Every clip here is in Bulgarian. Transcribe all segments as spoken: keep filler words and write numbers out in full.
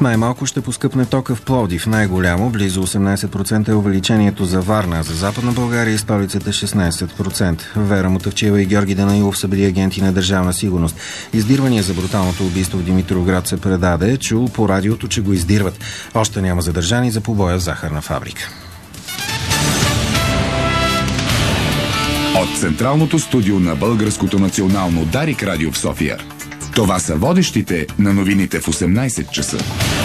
Най-малко ще поскъпне тока в Пловдив. Най-голямо, близо осемнайсет процента е увеличението за Варна, а за Западна България и столицата шестнайсет процента. Вера Мутавчиева и Георги Данаилов са били агенти на Държавна сигурност. Издирвания за бруталното убийство в Димитровград се предаде. Чул по радиото, че го издирват. Още няма задържани за побоя в захарна фабрика. От Централното студио на Българското национално Дарик радио в София. Това са водещите на новините в осемнайсет часа.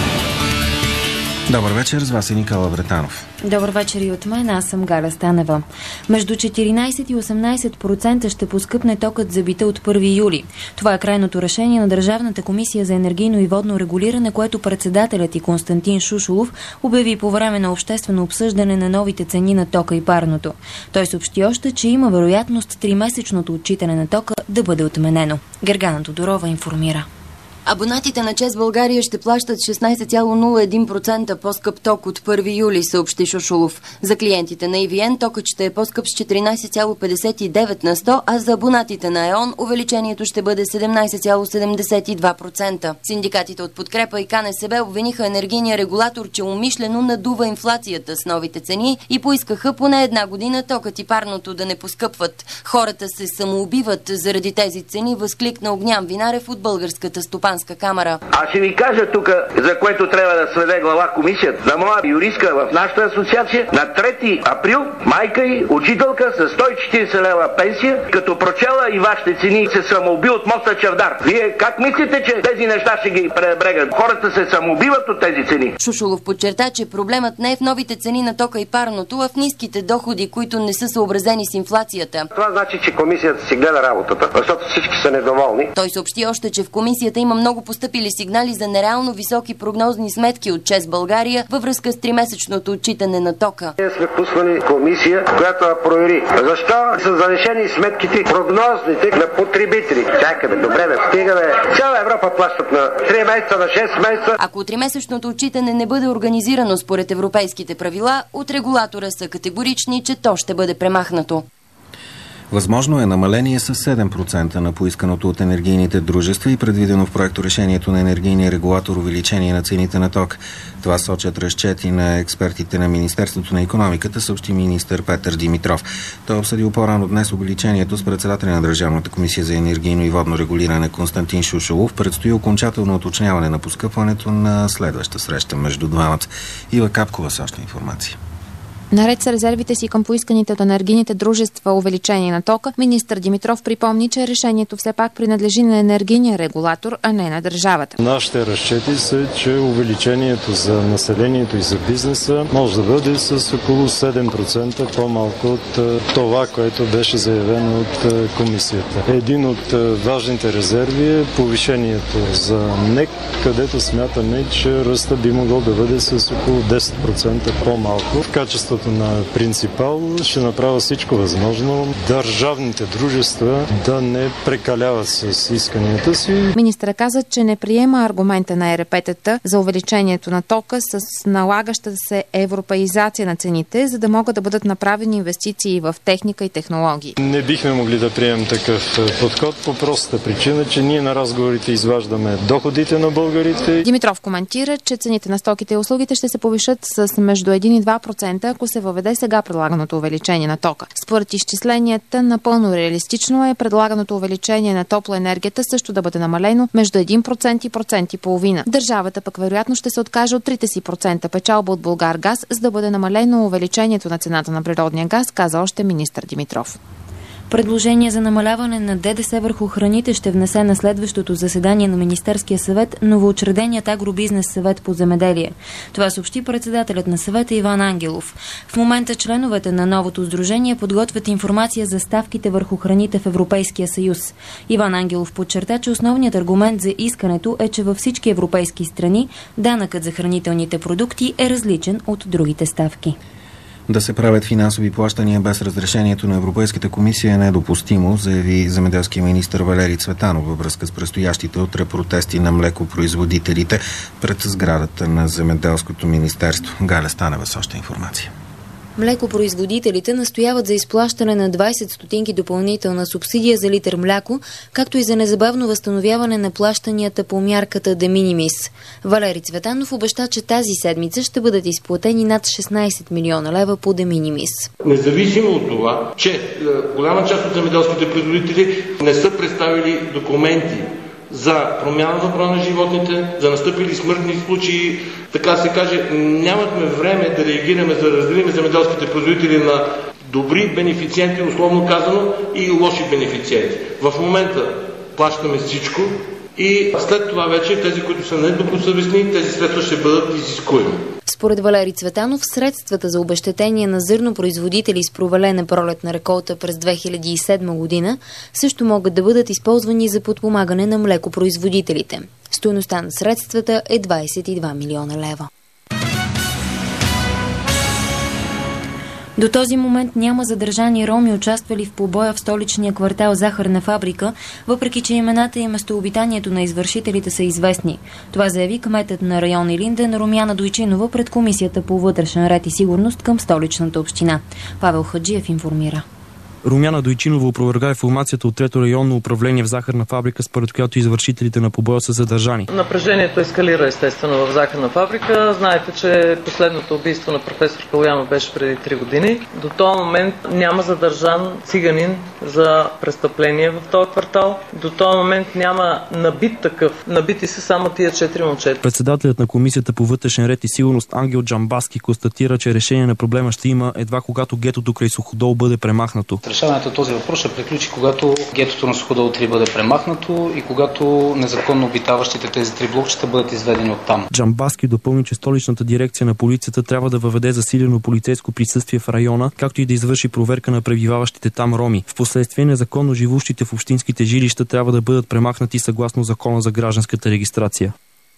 Добър вечер, с вас е Никола Вретанов. Добър вечер и от мен, аз съм Галя Станева. Между четиринайсет и осемнайсет процента ще поскъпне токът за бита от първи юли. Това е крайното решение на Държавната комисия за енергийно и водно регулиране, което председателят и Константин Шушулов обяви по време на обществено обсъждане на новите цени на тока и парното. Той съобщи още, че има вероятност тримесечното отчитане на тока да бъде отменено. Гергана Тодорова информира. Абонатите на ЧЕЗ България ще плащат шестнайсет цяло нула едно процента по-скъп ток от първи юли, съобщи Шушулов. За клиентите на И Ви Ен токът ще е по-скъп с четиринайсет цяло петдесет и девет на сто, а за абонатите на Е.Он увеличението ще бъде седемнайсет цяло седемдесет и два процента. Синдикатите от Подкрепа и Ка Не Се Бе обвиниха енергийния регулатор, че умишлено надува инфлацията с новите цени и поискаха поне една година токът и парното да не поскъпват. Хората се самоубиват заради тези цени, възкликна Огнян Винарев от Българската стопанска камара. Аз ще ви кажа тук, за което трябва да сведе глава комисията. На моя юристка в нашата асоциация на трети април майка и учителка с сто и четирийсет лева пенсия, като прочела и вашите цени, се самоуби от моста Чавдар. Вие как мислите, че тези неща ще ги пребрегат? Хората се самоубиват от тези цени. Шушулов подчерта, че проблемът не е в новите цени на тока и парното, а в ниските доходи, които не са съобразени с инфлацията. Това значи, че комисията си гледа работата, защото всички са недоволни. Той съобщи още, че в комисията има много постъпили сигнали за нереално високи прогнозни сметки от ЧЕЗ България във връзка с тримесечното отчитане на тока. Ние сме пуснали комисия, която да провери защо са завишени сметките прогнозните на потребители. Чакаме, добре, бе, стигаме. Цяла Европа плащат на три месеца, на шест месеца. Ако тримесечното отчитане не бъде организирано според европейските правила, от регулатора са категорични, че то ще бъде премахнато. Възможно е намаление с седем процента на поисканото от енергийните дружества и предвидено в проекторешението на енергийния регулатор увеличение на цените на ток. Това сочат разчети на експертите на Министерството на икономиката, съобщи министър Петър Димитров. Той обсъдил по-рано днес увеличението с председателя на Държавната комисия за енергийно и водно регулиране Константин Шушулов. Предстои окончателно уточняване на поскъпването на следваща среща между двамата. Ива Капкова с още информация. Наред с резервите си към поисканите от енергийните дружества увеличение на тока, министър Димитров припомни, че решението все пак принадлежи на енергийния регулатор, а не на държавата. Нашите разчети са, че увеличението за населението и за бизнеса може да бъде с около седем процента по-малко от това, което беше заявено от комисията. Един от важните резерви е повишението за НЕК, където смятаме, че ръста би могъл да бъде с около десет процента по-малко. В качеството на принципал ще направя всичко възможно държавните дружества да не прекаляват с исканията си. Министърът каза, че не приема аргумента на Е Р Пе-тата за увеличението на тока с налагаща се европеизация на цените, за да могат да бъдат направени инвестиции в техника и технологии. Не бихме могли да приемем такъв подход по простата причина, че ние на разговорите изваждаме доходите на българите. Димитров коментира, че цените на стоките и услугите ще се повишат с между един и два процента, ако се въведе сега предлаганото увеличение на тока. Според изчисленията, напълно реалистично е предлаганото увеличение на топлоенергията също да бъде намалено между един процент и процент и половина. Държавата пък вероятно ще се откаже от трите си процента печалба от Булгаргаз, за да бъде намалено увеличението на цената на природния газ, каза още министър Димитров. Предложение за намаляване на Д Д С върху храните ще внесе на следващото заседание на Министерския съвет новоучреденият Агробизнес съвет по земеделие. Това съобщи председателят на съвета Иван Ангелов. В момента членовете на новото сдружение подготвят информация за ставките върху храните в Европейския съюз. Иван Ангелов подчерта, че основният аргумент за искането е, че във всички европейски страни данъкът за хранителните продукти е различен от другите ставки. Да се правят финансови плащания без разрешението на Европейската комисия е недопустимо, заяви земеделския министър Валери Цветанов във връзка с предстоящите утре протести на млекопроизводителите пред сградата на Земеделското министерство. Галя Станева с още информация. Млекопроизводителите настояват за изплащане на двайсет стотинки допълнителна субсидия за литър мляко, както и за незабавно възстановяване на плащанията по мярката de minimis. Валери Цветанов обеща, че тази седмица ще бъдат изплатени над шестнайсет милиона лева по de minimis. Независимо от това, че голяма част от земеделските производители не са представили документи за промяна в броя на животните, за настъпили смъртни случаи, така се каже, нямахме време да реагираме, за да разделим земеделските производители на добри бенефициенти, условно казано, и лоши бенефициенти. В момента плащаме всичко и след това вече тези, които са недобросъвестни, тези средства ще бъдат изискуеми. Според Валери Цветанов, средствата за обезщетение на зърнопроизводители с провалена пролетна реколта през две хиляди и седма година също могат да бъдат използвани за подпомагане на млекопроизводителите. Стойността на средствата е двайсет и два милиона лева. До този момент няма задържани роми, участвали в побоя в столичния квартал Захарна фабрика, въпреки че имената и местообитанието на извършителите са известни. Това заяви кметът на район Илинден Румяна Дойчинова пред Комисията по вътрешен ред и сигурност към столичната община. Павел Хаджиев информира. Румяна Дойчинова опроверга информацията от трето районно управление в Захарна фабрика, според която извършителите на побоя са задържани. Напрежението ескалира естествено в Захарна фабрика. Знаете, че последното убийство на професор Калуяма беше преди три години. До този момент няма задържан циганин за престъпление в този квартал. До този момент няма набит такъв. Набити са само тия четири момчета. Председателят на Комисията по вътрешен ред и сигурност Ангел Джамбаски констатира, че решение на проблема ще има едва когато гетото край Суходол бъде премахнато. Решаването на този въпрос ще приключи, когато гетото на Суходол три бъде премахнато и когато незаконно обитаващите тези три блокчета бъдат изведени от там. Джамбаски допълни, че столичната дирекция на полицията трябва да въведе засилено полицейско присъствие в района, както и да извърши проверка на пребиваващите там роми. Впоследствие незаконно живущите в общинските жилища трябва да бъдат премахнати съгласно Закона за гражданската регистрация.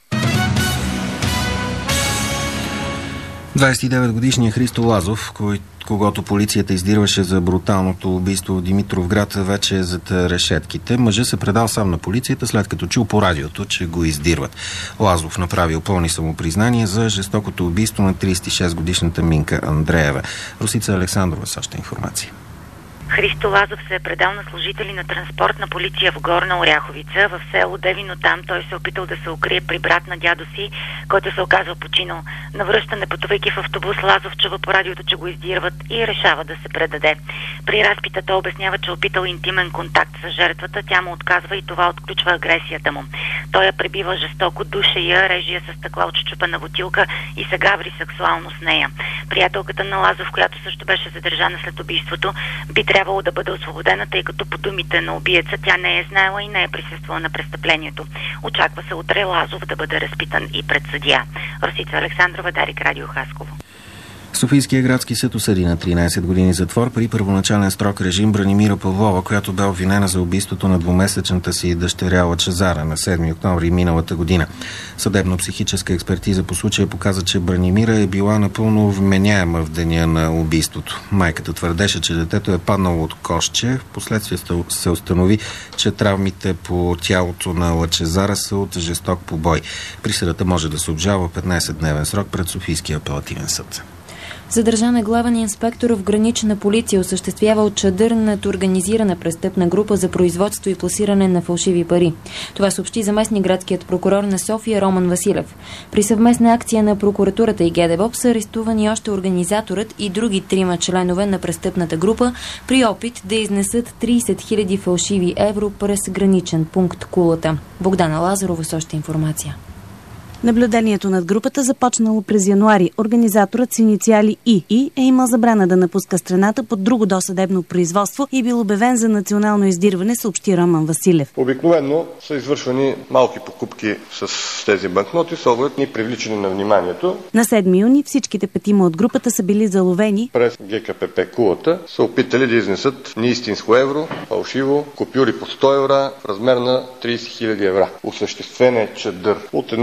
двайсет и девет годишният Христо Лазов, който когато полицията издирваше за бруталното убийство в Димитровград, вече е зад решетките. Мъжът се предал сам на полицията, след като чул по радиото, че го издирват. Лазов направил пълни самопризнания за жестокото убийство на трийсет и шест годишната Минка Андреева. Росица Александрова с още информация. Христо Лазов се е предал на служители на транспортна полиция в Горна Оряховица. В село Девино там той се опитал да се укрие при брат на дядо си, който се оказал починал. На връщане, пътувайки в автобус, Лазов чува по радиото, че го издирват и решава да се предаде. При разпита той обяснява, че е опитал интимен контакт с жертвата, тя му отказва и това отключва агресията му. Той я пребива жестоко, душа я, режи я с стъкла от счупена бутилка и се гаври сексуално с нея. Приятелката на Лазов, която също беше задържана след убийството, би трябвало да бъде освободена, тъй като по думите на убиеца тя не е знаела и не е присъствала на престъплението. Очаква се утре Лазов да бъде разпитан и пред съдия. Росица Александрова, Дарик, Радио Хасково. Софийския градски съд осъди на тринайсет години затвор при първоначален строг режим Бранимира Павлова, която бе обвинена за убийството на двумесечната си дъщеря Лъчезара на седми октомври миналата година. Съдебно-психическа експертиза по случая показа, че Бранимира е била напълно вменяема в деня на убийството. Майката твърдеше, че детето е паднало от кошче. Впоследствие се установи, че травмите по тялото на Лъчезара са от жесток побой. Присъдата може да се обжалва петнайсетдневен срок пред Софийския апелативен съд. Задържан е главен инспектор в гранична полиция, осъществявал чадър над организирана престъпна група за производство и пласиране на фалшиви пари. Това съобщи заместник градският прокурор на София Роман Василев. При съвместна акция на прокуратурата и ГДБОП са арестувани още организаторът и други трима членове на престъпната група при опит да изнесат трийсет хиляди фалшиви евро през граничен пункт Кулата. Богдана Лазарова с още информация. Наблюдението над групата започнало през януари. Организаторът с инициали И И е имал забрана да напуска страната под друго досъдебно производство и бил обявен за национално издирване, съобщи Роман Василев. Обикновено са извършвани малки покупки с тези банкноти с оглед ни привличане на вниманието. На седми юни всичките петима от групата са били заловени. През ГКПП Кулата са опитали да изнесат неистинско евро, фалшиво, купюри по сто евра в размер на трийсет хиляди евра. Осъществен е чадър от едно лице,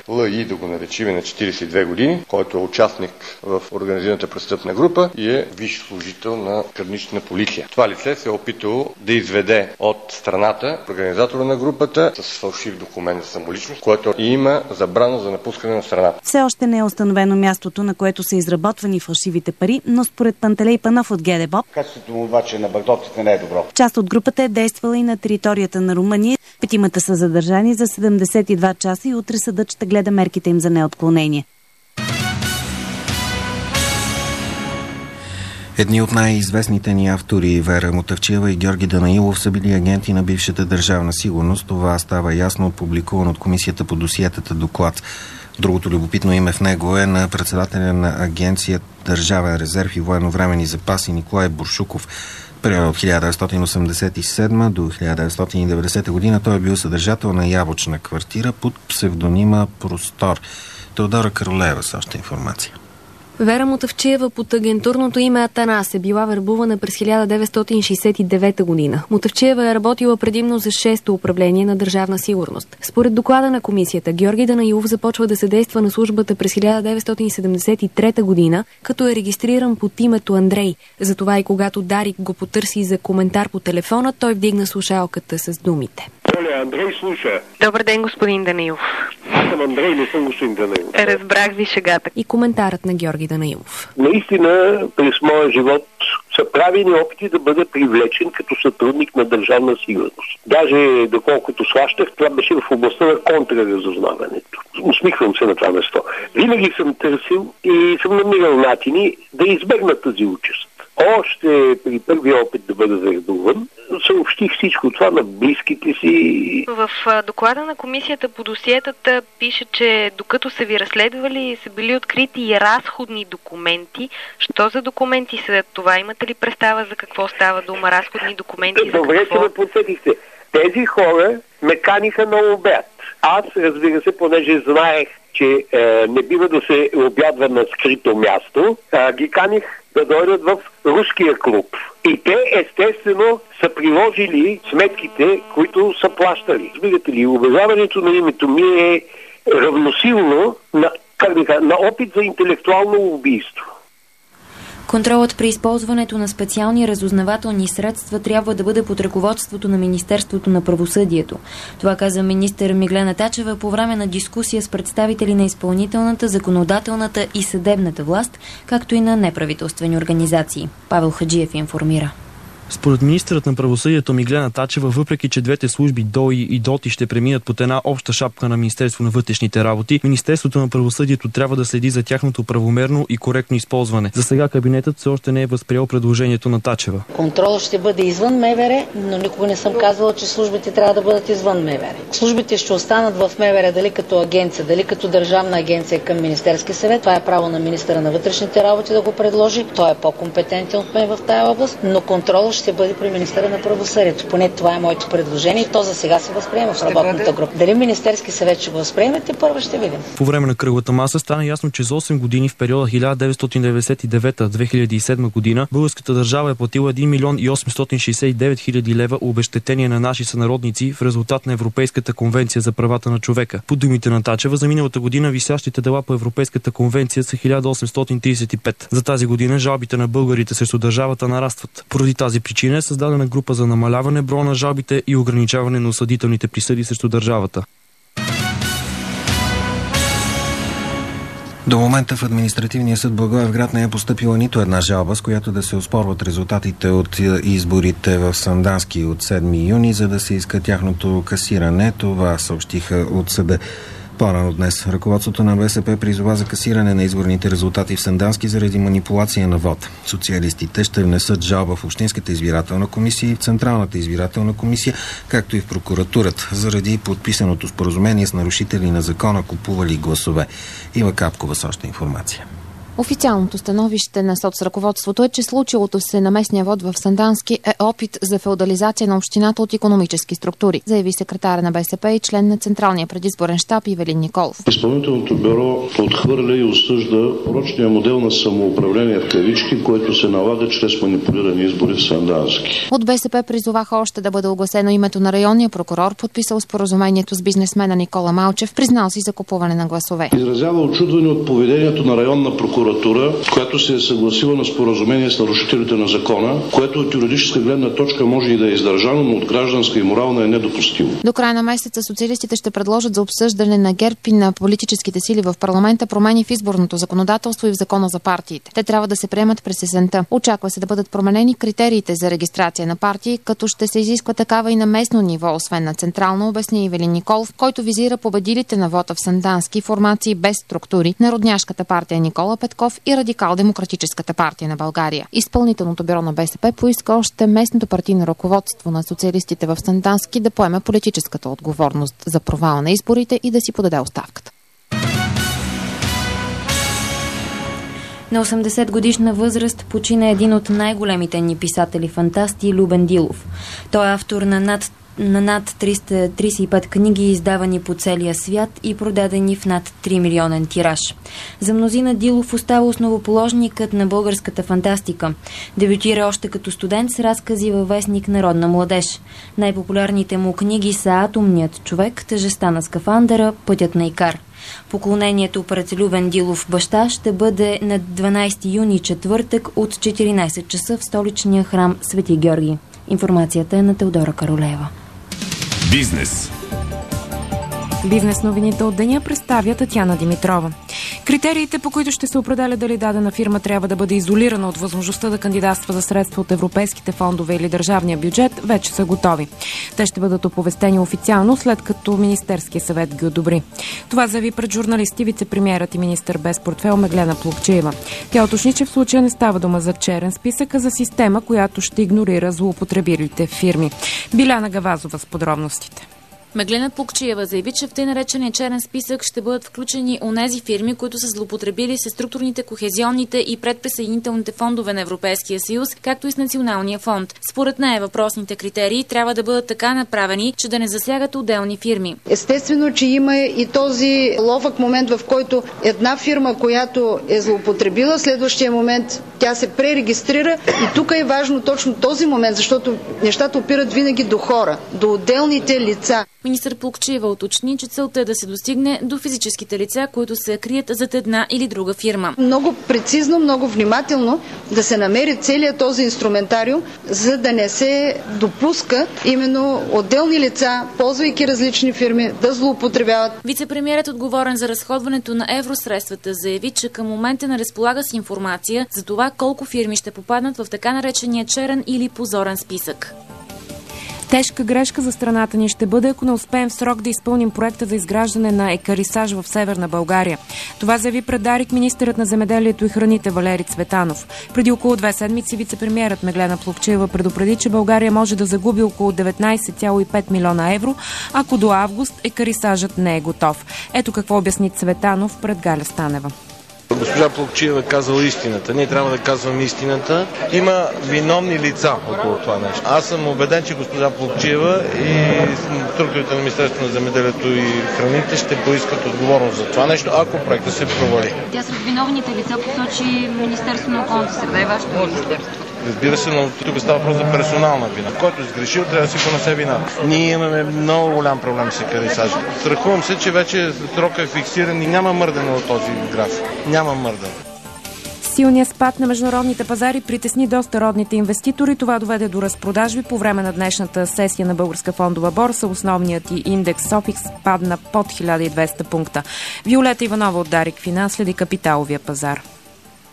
Л И, да го наречем, на четиридесет и две години, който е участник в организираната престъпна група и е висш служител на гранична полиция. Това лице се е опитало да изведе от страната организатора на групата с фалшив документ за самоличност, който има забрана за напускане на страната. Все още не е установено мястото, на което са изработвани фалшивите пари, но според Пантелей Панов от ГДБОП, качеството му обаче на банкнотите не е добро. Част от групата е действала и на територията на Румъния. Петимата са задържани за седемдесет и два часа и утре съдът ще гледа мерките им за неотклонение. Едни от най-известните ни автори, Вера Мутафчиева и Георги Данаилов, са били агенти на бившата Държавна сигурност. Това става ясно от публикуван от Комисията по досиетата доклад. Другото любопитно име в него е на председателя на агенция Държавен резерв и военновременни запаси Николай Буршуков. Период от хиляда деветстотин осемдесет и седма до хиляда деветстотин и деветдесета година той е бил съдържател на Ябълчна квартира под псевдонима Простор. Теодора Каролева с още информация. Вера Мутафчиева под агентурното име Атанас е била вербувана през хиляда деветстотин шейсет и девета година. Мутафчиева е работила предимно за шесто управление на Държавна сигурност. Според доклада на комисията, Георги Данаилов започва да съдейства на службата през хиляда деветстотин седемдесет и трета година, като е регистриран под името Андрей. Затова и когато Дарик го потърси за коментар по телефона, той вдигна слушалката с думите. Оля, Андрей слуша. Добър ден, господин Данаилов. Аз съм Андрей, не съм господин Данаилов. Разбрах ви шегата. И коментарът на Георги Данаилов. Наистина, през моя живот са правени опити да бъда привлечен като сътрудник на Държавна сигурност. Даже доколкото сващах, това беше в областта на контраразузнаването. Усмихвам се на това место. Винаги съм търсил и съм намирал начини да избегна тази участ. Още при първия опит да бъда вербуван, съобщих всичко това на близките си. В доклада на комисията по досиетата пише, че докато са ви разследвали, са били открити и разходни документи. Що за документи са това? Имате ли представа за какво става дума? Разходни документи за Добре, какво? че ме подсетихте. Тези хора ме каниха на обяд. Аз, разбира се, понеже знаех, че е, не бива да се обядва на скрито място, е, ги каних да дойдат в руския клуб. И те, естествено, са приложили сметките, които са плащали. Разбирате ли, уважаването на името ми е равносилно на, как да кажа, на опит за интелектуално убийство. Контролът при използването на специални разузнавателни средства трябва да бъде под ръководството на Министерството на правосъдието. Това каза министър Миглена Тачева по време на дискусия с представители на изпълнителната, законодателната и съдебната власт, както и на неправителствени организации. Павел Хаджиев информира. Според министърът на правосъдието Миглена Тачева, въпреки че двете служби ДОИ и ДОТИ ще преминат под една обща шапка на Министерство на вътрешните работи, Министерството на правосъдието трябва да следи за тяхното правомерно и коректно използване. За сега кабинетът все още не е възприел предложението на Тачева. Контролът ще бъде извън МВР, но никога не съм казвала, че службите трябва да бъдат извън МВР. Службите ще останат в МВР дали като агенция, дали като държавна агенция към Министерския съвет. Това е право на министъра на вътрешните работи да го предложи. Той е по-компетентен от мен в тая област, но контролът ще бъде при министъра на правосъдието. Поне това е моето предложение и то за сега се възприема в работната група. Дали Министерски съвет ще го възприемете, първо ще видим. По време на кръглата маса стана ясно, че за осем години в периода хиляда деветстотин деветдесет и девета до две хиляди и седма година българската държава е платила един милион и осемстотин шейсет и девет хиляди лева обезщетение на наши сънародници в резултат на Европейската конвенция за правата на човека. По думите на Тачева, за миналата година висящите дела по Европейската конвенция са хиляда осемстотин тридесет и пет. За тази година жалбите на българите срещу държавата нарастват. Поради тази причина е създадена група за намаляване броя на жалбите и ограничаване на осъдителните присъди срещу държавата. До момента в административния съд Благоевград не е постъпила нито една жалба, с която да се оспорват резултатите от изборите в Сандански от седми юни, за да се иска тяхното касиране. Това съобщиха от съда. По-рано днес ръководството на БСП призова за касиране на изборните резултати в Сандански заради манипулация на вод. Социалистите ще внесат жалба в Общинската избирателна комисия и в Централната избирателна комисия, както и в прокуратурата, заради подписаното споразумение с нарушители на закона купували гласове. Ива Капкова с още информация. Официалното становище на соцръководството е, че случилото се на местния вод в Сандански е опит за феодализация на общината от икономически структури, заяви секретаря на БСП и член на Централния предизборен щаб Ивелин Николов. Изпълнителното бюро отхвърля и осъжда порочния модел на самоуправление в кавички, който се налага чрез манипулирани избори в Сандански. От БСП призоваха още да бъде огласено името на районния прокурор, подписал споразумението с бизнесмена Никола Малчев, признал си за купуване на гласове. Изразява очудване от поведението на районна прокуратура, която се е съгласила на споразумение с нарушителите на закона, което от юридическа гледна точка може и да е издържано, но от гражданска и морална е недопустимо. До края на месеца социалистите ще предложат за обсъждане на ГЕРБ и на политическите сили в парламента промени в изборното законодателство и в закона за партиите. Те трябва да се приемат през есента. Очаква се да бъдат променени критериите за регистрация на партии, като ще се изисква такава и на местно ниво, освен на централно, обясни Ивелин Николов, който визира победилите на вота в Сандански формации без структури, Народняшката партия Никола Петков и Радикал-демократическата партия на България. Изпълнителното бюро на БСП поиска още местното партийно ръководство на социалистите в Сандански да поеме политическата отговорност за провала на изборите и да си подаде оставката. На осемдесет годишна възраст почина един от най-големите ни писатели-фантасти Любен Дилов. Той е автор на над на над триста тридесет и пет книги, издавани по целия свят и продадени в над три милионен тираж. За мнозина Дилов остава основоположникът на българската фантастика. Дебютира още като студент с разкази във вестник Народна младеж. Най-популярните му книги са Атомният човек, Тежестта на скафандъра, Пътят на Икар. Поклонението пред Любен Дилов баща ще бъде на дванадесети юни, четвъртък, от четиринадесет часа в столичния храм Свети Георги. Информацията е на Теодора Каролева. Бизнес. Бизнес новините от деня представя Татяна Димитрова. Критериите, по които ще се определя дали дадена фирма трябва да бъде изолирана от възможността да кандидатства за средства от европейските фондове или държавния бюджет, вече са готови. Те ще бъдат оповестени официално, след като Министерския съвет ги одобри. Това заяви пред журналисти вице-премиерът и министър без портфейл Меглена Плугчиева. Тя уточни, че в случая не става дума за черен списък, а за система, която ще игнорира злоупотребилите фирми. Биляна Гавазова с подробностите. Меглена Плугчиева заяви, че в тъй наречения черен списък ще бъдат включени онези фирми, които са злоупотребили с структурните, кохезионните и предприсъединителните фондове на Европейския съюз, както и с Националния фонд. Според нея въпросните критерии трябва да бъдат така направени, че да не засягат отделни фирми. Естествено, че има и този ловък момент, в който една фирма, която е злоупотребила, следващия момент тя се пререгистрира, и тук е важно точно този момент, защото нещата опират винаги до хора, до отделните лица. Министър Плугчиева уточни, че целта е да се достигне до физическите лица, които се крият зад една или друга фирма. Много прецизно, много внимателно да се намери целият този инструментариум, за да не се допуска именно отделни лица, ползвайки различни фирми, да злоупотребяват. Вице-премиерът, отговорен за разходването на евросредствата, заяви, че към момента не разполага с информация за това колко фирми ще попаднат в така наречения черен или позорен списък. Тежка грешка за страната ни ще бъде, ако не успеем в срок да изпълним проекта за изграждане на екарисаж в Северна България. Това заяви пред Дарик министърът на земеделието и храните Валери Цветанов. Преди около две седмици вице-премиерът Меглена Плугчиева предупреди, че България може да загуби около деветнадесет цяло и пет милиона евро, ако до август екарисажът не е готов. Ето какво обясни Цветанов пред Галя Станева. Госпожа Плугчиева казала истината. Ние трябва да казваме истината. Има виновни лица около това нещо. Аз съм убеден, че госпожа Плугчиева и структурите на Министерството на земеделието и храните ще поискат отговорност за това нещо, ако проектът се провали. Тя сред виновните лица посочи Министерството на околната среда и вашето министерство. Разбира се, но тук става въпрос за персонална вина. Който е сгрешил, трябва да си понесе вина. Ние имаме много голям проблем с екарисажа. Страхувам се, че вече срокът е фиксиран и няма мърдане от този график. Няма мърдане. Силният спад на международните пазари притесни доста родните инвеститори. Това доведе до разпродажби по време на днешната сесия на Българска фондова борса. Основният и индекс Софикс падна под хиляда и двеста пункта. Виолета Иванова от Дарик Финанс следи капиталовия пазар.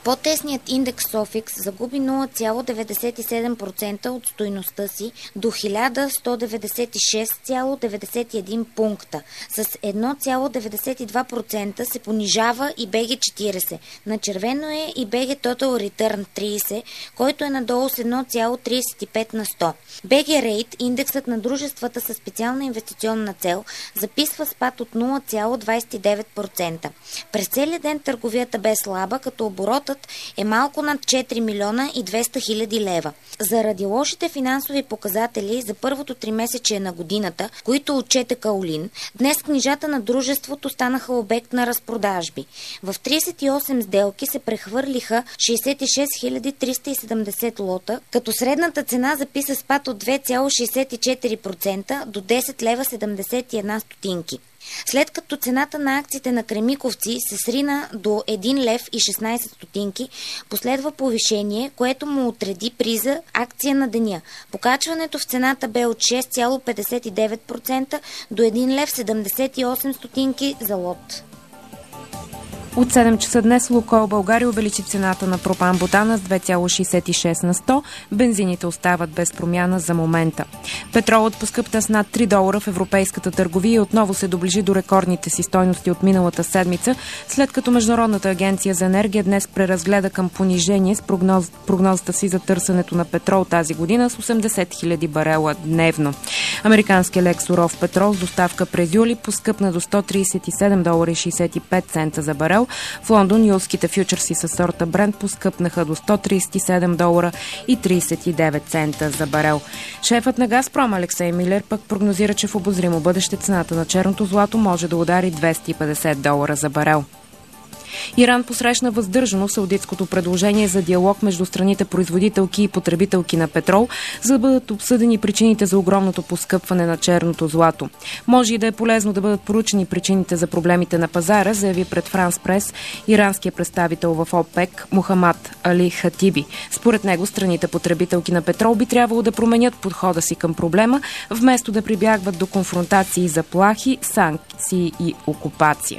По-тесният индекс Софикс загуби нула цяло деветдесет и седем процента от стойността си до хиляда сто деветдесет и шест цяло деветдесет и един пункта. С едно цяло деветдесет и два процента се понижава и би джи четиридесет. На червено е и би джи Total Return тридесет, който е надолу с едно цяло тридесет и пет на сто. би джи Rate, индексът на дружествата със специална инвестиционна цел, записва спад от нула цяло двадесет и девет процента. През целия ден търговията бе слаба, като оборотът е малко над четири милиона и двеста хиляди лева. Заради лошите финансови показатели за първото тримесечие на годината, които отчете Каолин, днес книжата на дружеството станаха обект на разпродажби. В тридесет и осем сделки се прехвърлиха шейсет и шест хиляди триста и седемдесет лота, като средната цена записа спад от две цяло шейсет и четири процента до десет лева седемдесет и една стотинки. След като цената на акциите на Кремиковци се срина до един лев и шестнадесет стотинки, последва повишение, което му отреди приза акция на деня. Покачването в цената бе от шест цяло петдесет и девет процента до един лев седемдесет и осем стотинки за лот. От седем часа днес Лукойл България увеличи цената на пропан-бутана с две цяло шейсет и шест на сто. Бензините остават без промяна за момента. Петролът поскъпна с над три долара в европейската търговия и отново се доближи до рекордните си стойности от миналата седмица, след като Международната агенция за енергия днес преразгледа към понижение с прогноз, прогнозата си за търсенето на петрол тази година с осемдесет хиляди барела дневно. Американският лек суров петрол с доставка през юли поскъпна до сто тридесет и седем долара и шейсет и пет цента за барел. В Лондон юлските фьючерси със сорта Брент поскъпнаха до сто тридесет и седем долара и тридесет и девет цента за барел. Шефът на Газпром Алексей Милер пък прогнозира, че в обозримо бъдеще цената на черното злато може да удари двеста и петдесет долара за барел. Иран посрещна въздържано саудитското предложение за диалог между страните производителки и потребителки на петрол, за да бъдат обсъдени причините за огромното поскъпване на черното злато. Може и да е полезно да бъдат поручени причините за проблемите на пазара, заяви пред Франс Прес иранският представител в ОПЕК Мохамад Али Хатиби. Според него страните потребителки на петрол би трябвало да променят подхода си към проблема, вместо да прибягват до конфронтации, заплахи, санкции и окупация.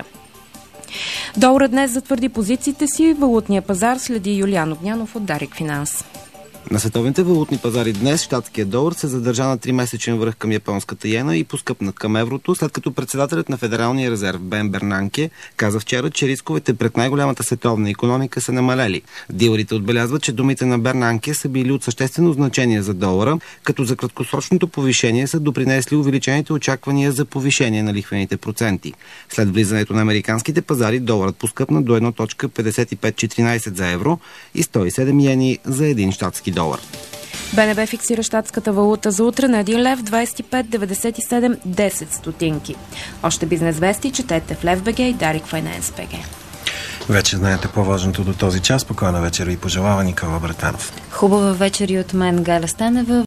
Доларът днес затвърди позициите си. Валутния пазар следи Юлиан Огнянов от Дарик Финанс. На световните валутни пазари днес щатският долар се задържа на тримесечен връх към японската йена и поскъпнат към еврото, след като председателят на Федералния резерв Бен Бернанке каза вчера, че рисковете пред най-голямата световна икономика са намалели. Дилърите отбелязват, че думите на Бернанке са били от съществено значение за долара, като за краткосрочното повишение са допринесли увеличените очаквания за повишение на лихвените проценти. След влизането на американските пазари доларът поскъпна до едно цяло петдесет и пет четиринадесет за евро и сто и седем йени за един щатски долар. БНБ фиксира щатската валута за утре на един лев двадесет и пет деветдесет и седем десет стотинки. Още бизнес вести четете в Лев БГ и Дарик Файнанс БГ. Вече знаете по-важното до този час. Спокойна вечер и пожелава Никола Братанов. Хубава вечер и от мен, Галя Станева.